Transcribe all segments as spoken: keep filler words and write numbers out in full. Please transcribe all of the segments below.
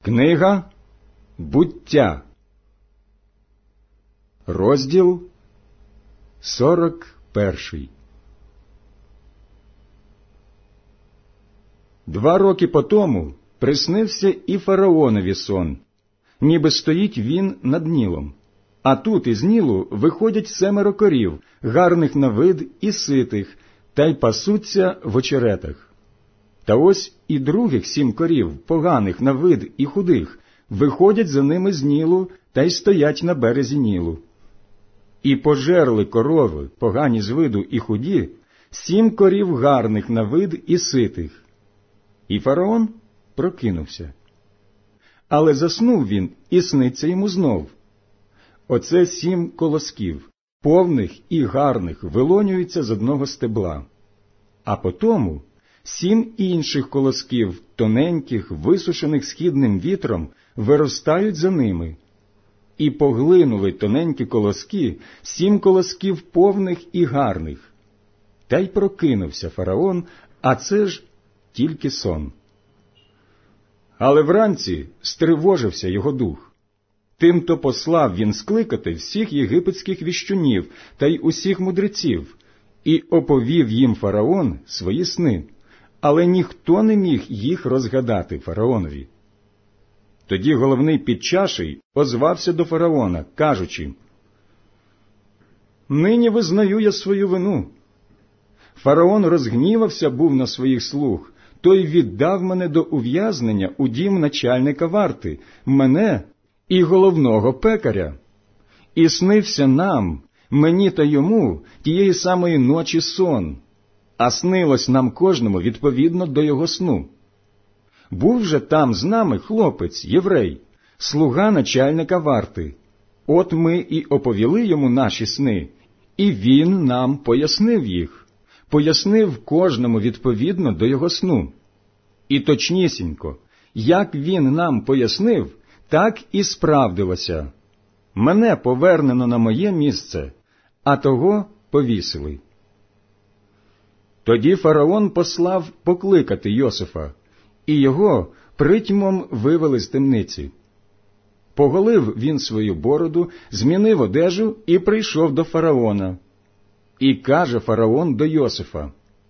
Книга Буття, розділ сорок перший. Два роки потому приснився і фараонові сон, ніби стоїть він над Нілом. А тут із Нілу виходять семеро корів, гарних на вид і ситих, та й пасуться в очеретах. Та ось і других сім корів, поганих на вид і худих, виходять за ними з Нілу та й стоять на березі Нілу. І пожерли корови, погані з виду і худі, сім корів гарних на вид і ситих. І фараон прокинувся. Але заснув він, і сниться йому знов. Оце сім колосків, повних і гарних, вилонюються з одного стебла. А потому сім інших колосків, тоненьких, висушених східним вітром, виростають за ними. І поглинули тоненькі колоски сім колосків повних і гарних. Та й прокинувся фараон, а це ж тільки сон. Але вранці стривожився його дух. Тимто послав він скликати всіх єгипетських віщунів та й усіх мудреців, і оповів їм фараон свої сни, але ніхто не міг їх розгадати фараонові. Тоді головний підчаший озвався до фараона, кажучи: «Нині визнаю я свою вину. Фараон розгнівався був на своїх слуг, той віддав мене до ув'язнення у дім начальника варти, мене і головного пекаря. І снився нам, мені та йому, тієї самої ночі сон, а снилось нам кожному відповідно до його сну. Був же там з нами хлопець, єврей, слуга начальника варти. От ми і оповіли йому наші сни, і він нам пояснив їх, пояснив кожному відповідно до його сну. І точнісінько, як він нам пояснив, так і справдилося. Мене повернено на моє місце, а того повісили». Тоді фараон послав покликати Йосифа, і його притьмом вивели з темниці. Поголив він свою бороду, змінив одежу і прийшов до фараона. І каже фараон до Йосифа: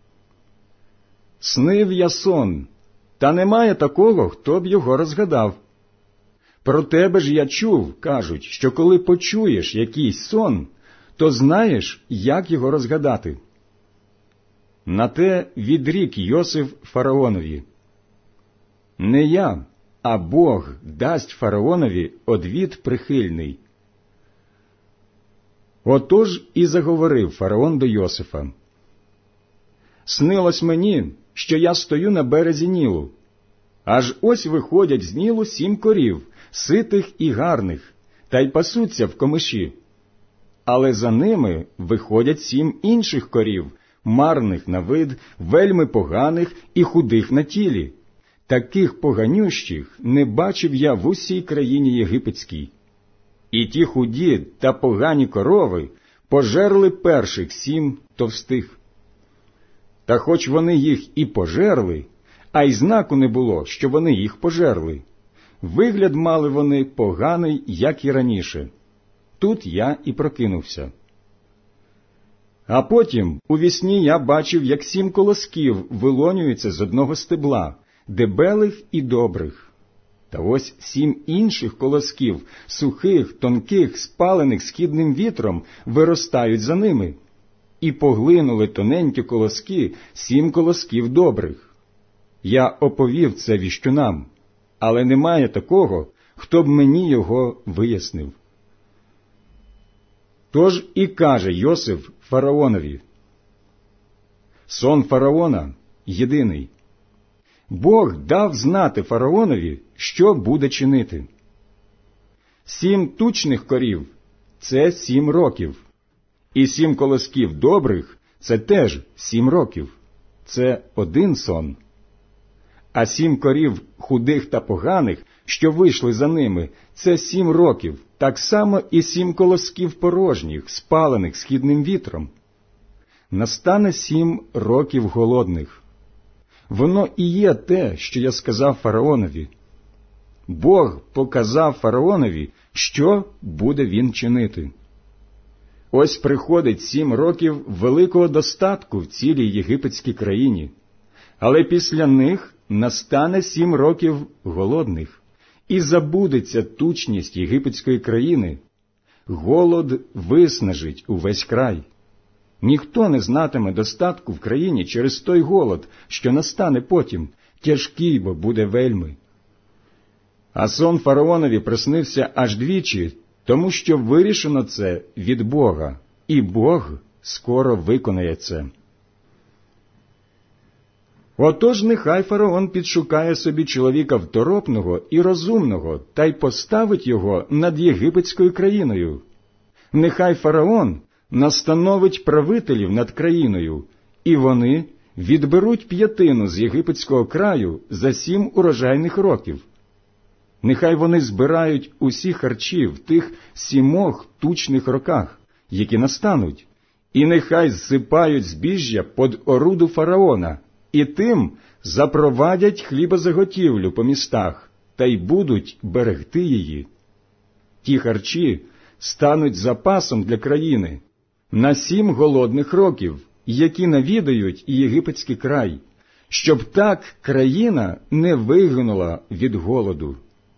«Снив я сон, та немає такого, хто б його розгадав. Про тебе ж я чув, кажуть, що коли почуєш якийсь сон, то знаєш, як його розгадати». На те відрік Йосиф фараонові: «Не я, а Бог дасть фараонові одвід прихильний». Отож і заговорив фараон до Йосифа: «Снилось мені, що я стою на березі Нілу. Аж ось виходять з Нілу сім корів, ситих і гарних, та й пасуться в комиші. Але за ними виходять сім інших корів, марних на вид, вельми поганих і худих на тілі. Таких поганющих не бачив я в усій країні єгипетській. І ті худі та погані корови пожерли перших сім товстих. Та хоч вони їх і пожерли, а й знаку не було, що вони їх пожерли. Вигляд мали вони поганий, як і раніше. Тут я і прокинувся. А потім у вісні я бачив, як сім колосків вилонюються з одного стебла, дебелих і добрих. Та ось сім інших колосків, сухих, тонких, спалених східним вітром, виростають за ними. І поглинули тоненькі колоски сім колосків добрих. Я оповів це віщунам, але немає такого, хто б мені його вияснив». Тож і каже Йосиф фараонові: «Сон фараона єдиний. Бог дав знати фараонові, що буде чинити. Сім тучних корів – це сім років, і сім колосків добрих – це теж сім років, це один сон. А сім корів худих та поганих, що вийшли за ними, це сім років, так само і сім колосків порожніх, спалених східним вітром. Настане сім років голодних. Воно і є те, що я сказав фараонові. Бог показав фараонові, що буде він чинити. Ось приходить сім років великого достатку в цілій єгипетській країні, але після них настане сім років голодних, і забудеться тучність єгипетської країни. Голод виснажить увесь край. Ніхто не знатиме достатку в країні через той голод, що настане потім, тяжкий бо буде вельми. А сон фараонові приснився аж двічі, тому що вирішено це від Бога, і Бог скоро виконає це. Отож нехай фараон підшукає собі чоловіка второпного і розумного, та й поставить його над єгипетською країною. Нехай фараон настановить правителів над країною, і вони відберуть п'ятину з єгипетського краю за сім урожайних років. Нехай вони збирають усі харчі в тих сімох тучних роках, які настануть, і нехай зсипають збіжжя под оруду фараона, і тим запровадять хлібозаготівлю по містах, та й будуть берегти її. Ті харчі стануть запасом для країни на сім голодних років, які навідають єгипетський край, щоб так країна не вигинула від голоду.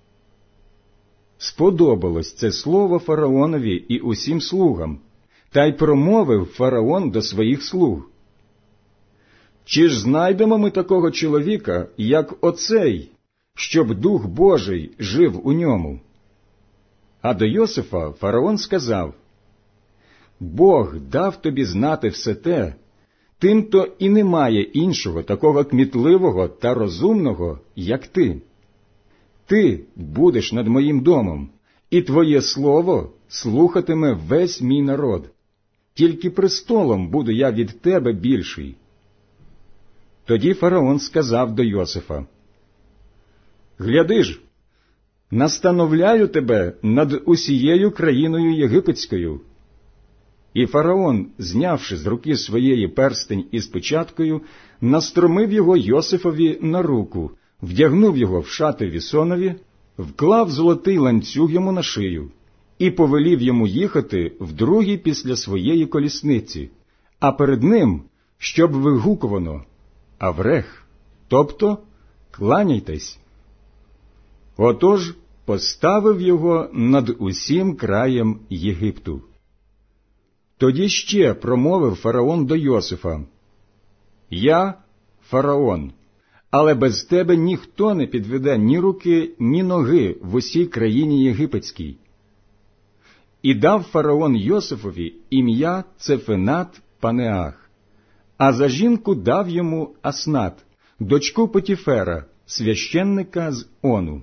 Сподобалось це слово фараонові і усім слугам, та й промовив фараон до своїх слуг: «Чи ж знайдемо ми такого чоловіка, як оцей, щоб Дух Божий жив у ньому?» А до Йосифа фараон сказав: «Бог дав тобі знати все те, тим-то і немає іншого такого кмітливого та розумного, як ти. Ти будеш над моїм домом, і твоє слово слухатиме весь мій народ. Тільки престолом буду я від тебе більший». Тоді фараон сказав до Йосифа: «Гляди ж, настановляю тебе над усією країною єгипетською». І фараон, знявши з руки своєї перстень із печаткою, настромив його Йосифові на руку, вдягнув його в шати вісонові, вклав золотий ланцюг йому на шию і повелів йому їхати вдругій після своєї колісниці, а перед ним, щоб вигукувано: «Аврех», тобто «кланяйтесь». Отож поставив його над усім краєм Єгипту. Тоді ще промовив фараон до Йосифа: «Я фараон, але без тебе ніхто не підведе ні руки, ні ноги в усій країні єгипетській». І дав фараон Йосифові ім'я Цефенат Панеах, а за жінку дав йому Аснат, дочку Потіфера, священника з Ону.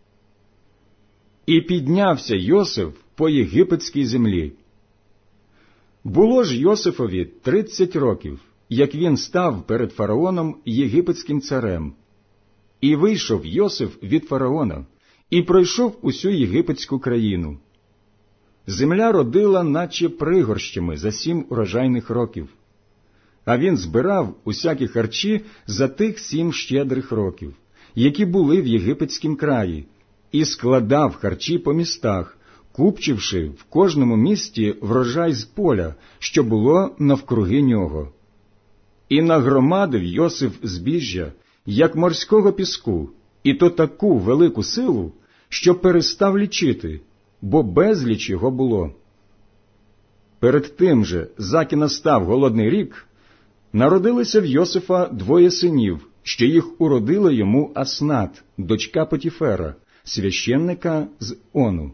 І піднявся Йосиф по єгипетській землі. Було ж Йосифові тридцять років, як він став перед фараоном єгипетським царем. І вийшов Йосиф від фараона, і пройшов усю єгипетську країну. Земля родила, наче пригорщами, за сім урожайних років. А він збирав усякі харчі за тих сім щедрих років, які були в єгипетськім краї, і складав харчі по містах, купчивши в кожному місті врожай з поля, що було навкруги нього. І нагромадив Йосиф збіжжя, як морського піску, і то таку велику силу, що перестав лічити, бо безліч його було. Перед тим же, заки настав голодний рік, народилося в Йосифа двоє синів, що їх уродила йому Аснат, дочка Потіфера, священника з Ону.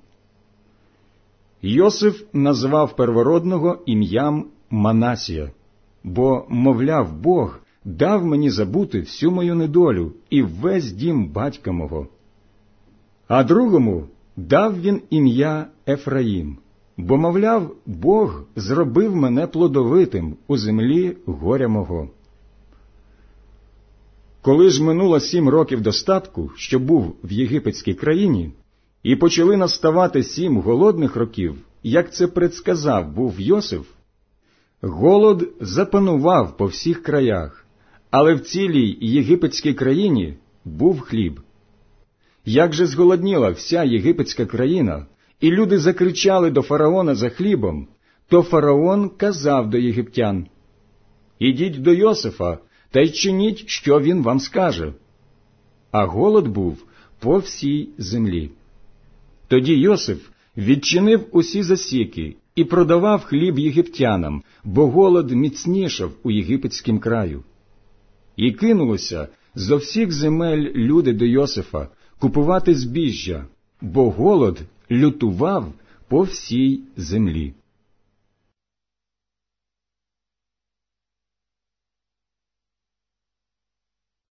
Йосиф назвав первородного ім'ям Манасія, бо, мовляв, Бог дав мені забути всю мою недолю і весь дім батька мого. А другому дав він ім'я Ефраїм, бо, мовляв, Бог зробив мене плодовитим у землі горя мого. Коли ж минуло сім років достатку, що був в єгипетській країні, і почали наставати сім голодних років, як це предсказав був Йосиф, голод запанував по всіх краях, але в цілій єгипетській країні був хліб. як же зголодніла вся єгипетська країна, і люди закричали до фараона за хлібом, то фараон казав до єгиптян: «Ідіть до Йосифа та й чиніть, що він вам скаже». А голод був по всій землі. Тоді Йосиф відчинив усі засіки і продавав хліб єгиптянам, бо голод міцнішав у єгипетськім краю. І кинулося зо всіх земель люди до Йосифа купувати збіжжя, бо голод лютував по всій землі.